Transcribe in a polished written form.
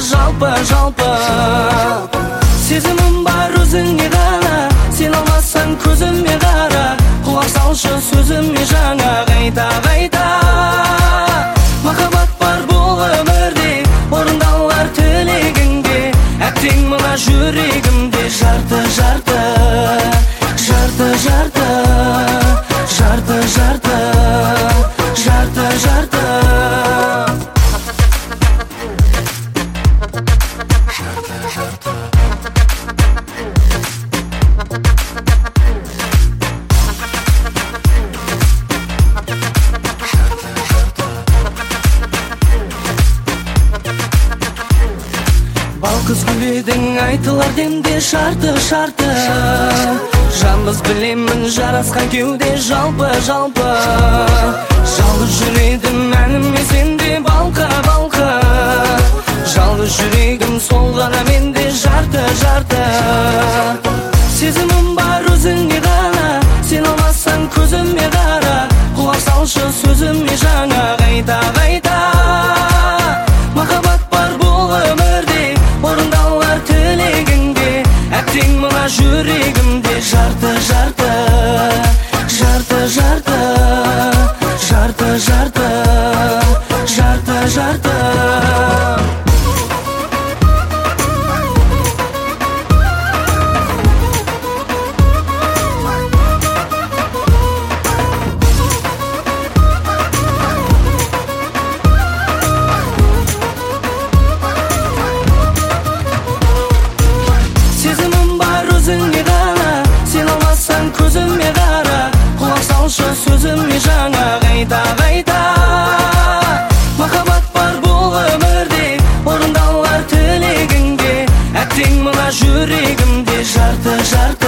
жалпы сезімім бар өзіңе ғана, сен алмасаң көзіме қара, құлақ салшы сөзіме жаңа қайта махаббат бар бұл өмірде, орындалар тілегіңде, әттең мына жүрегімде жарты Балқыз гүледің айтылар демде шарты Жалғыз білемін жарасқан кеуде жалпы Жалғыз жүредім әніме сенде балқа Жалғыз жүрегім сол ғана менде жарты Сезімім бар өзіңе ғана, сен алмасаң көзіме қара, құлақ салшы сөзіме жаңа қайта махаббат бар бұл өмірде, орындалар тілегіңде, әттең мына жүрегімде жарты сөзіме жаңа қайта махаббат бар бұл өмірде, орындалар тілегіңде, әттең мына жүрегімде жарты